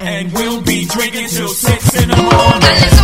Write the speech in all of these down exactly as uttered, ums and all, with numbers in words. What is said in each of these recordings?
And we'll be drinking till six in the morning.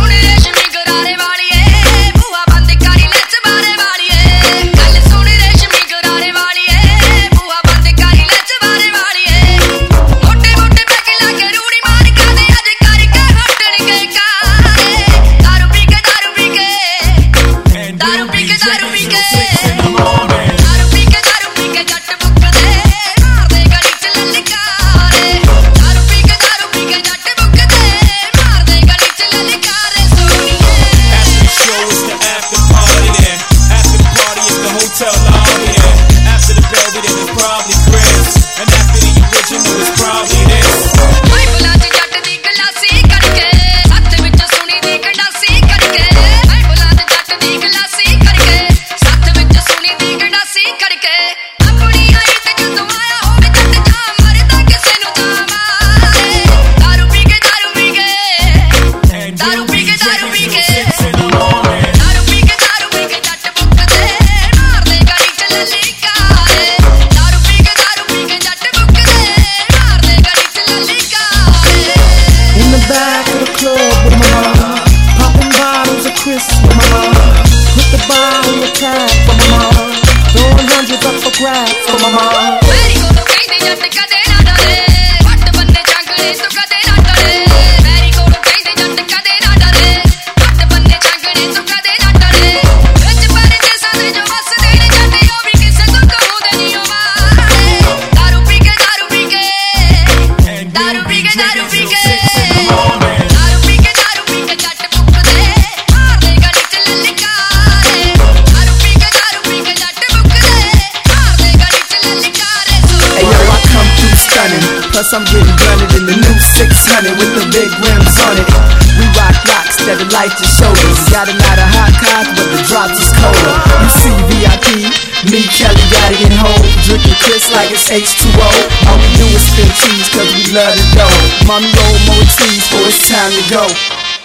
Plus I'm getting blunted in the new six hundred with the big rims on it. We rock rocks that are light your shoulders. Got a lot of hot cars, but the drops is colder. You see V I P, me, Kelly, got it in home. Drinking Chris like it's H two O. All we do is spin cheese cause we love the dough. Mommy roll more cheese for it's time to go.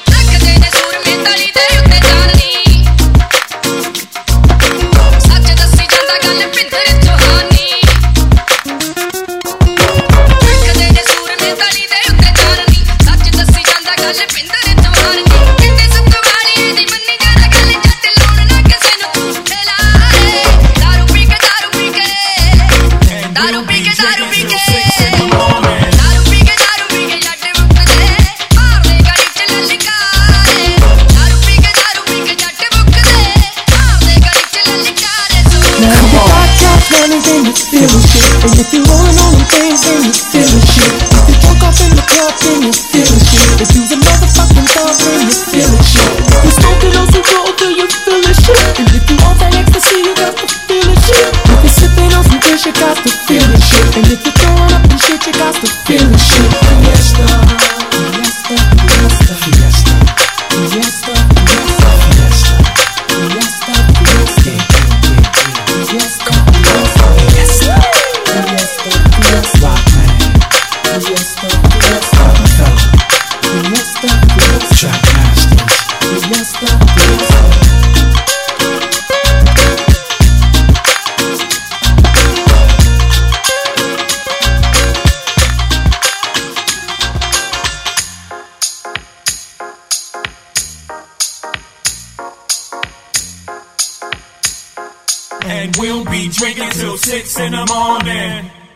Then you feel the shit. And if you rollin' on them things, then you feel the shit. If you drunk off in the club, then you feel the shit. If you's a motherfucking dog, then you feel the shit. If you smoking on some roll, then you feel the shit. And if you on that ecstasy, you got to feel the shit. If you sippin' on some fish, you got to feel the shit. And if you throwin' up and shit, you got to feel the shit. Fiesta, fiesta, fiesta, fiesta, fiesta, fiesta, fiesta, fiesta, fiesta, fiesta. And we'll be drinking till six in the morning.